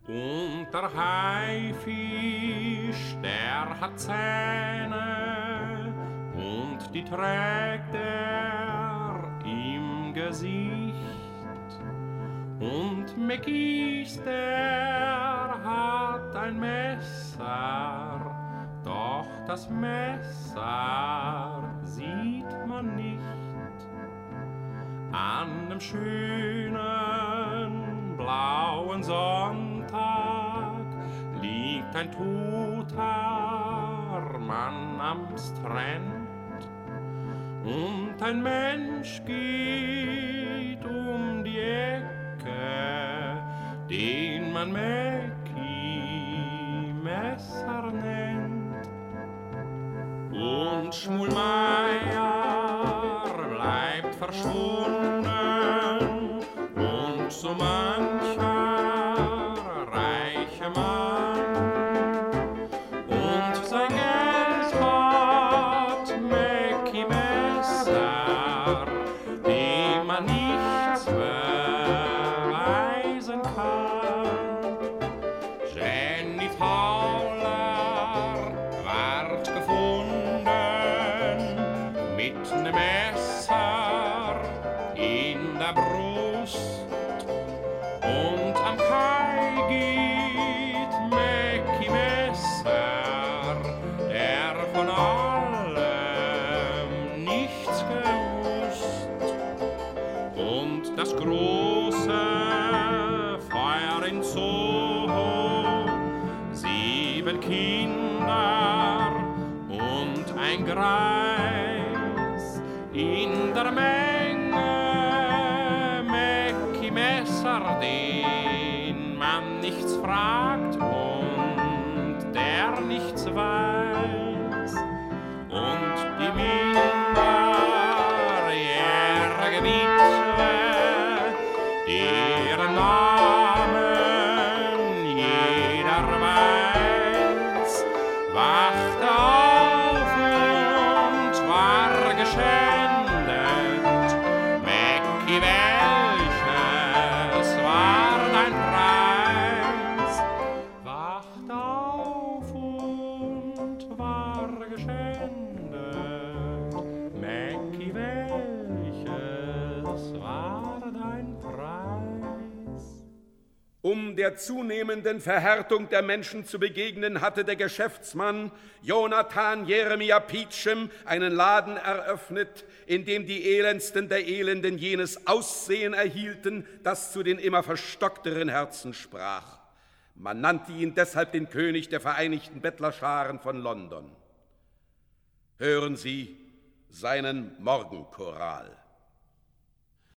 Und der Haifisch, der hat Zähne und die trägt er im Gesicht. Und Mäckis, der hat ein Messer, doch das Messer sieht man nicht. An dem schönen blauen Sonntag liegt ein toter Mann am Strand und ein Mensch geht um die Ecke, den man Mäcki Messer nennt. Und Schmulmeier bleibt verschwunden und so mancher reiche Mann und sein Geld hat Mäcki Messer, dem man nichts beweisen kann. Jenny Fowler ward gefunden mit nem Messer in der Brust und am Kai geht Mäcki Messer, der von allem nichts gewusst. Und das große Feuer in Soho, 7 Kinder und ein Greis in der Menge Mäcki Messer, den man nichts fragt und der nichts weiß. Und die minderjährige Witwe, deren Namen jeder weiß, wachte auf und war geschändet. Mäcki, welches war dein Preis? Wacht auf und war geschändet. Mäcki, welches war dein Preis? Um der zunehmenden Verhärtung der Menschen zu begegnen, hatte der Geschäftsmann Jonathan Jeremia Peachum einen Laden eröffnet, in dem die Elendsten der Elenden jenes Aussehen erhielten, das zu den immer verstockteren Herzen sprach. Man nannte ihn deshalb den König der Vereinigten Bettlerscharen von London. Hören Sie seinen Morgenchoral.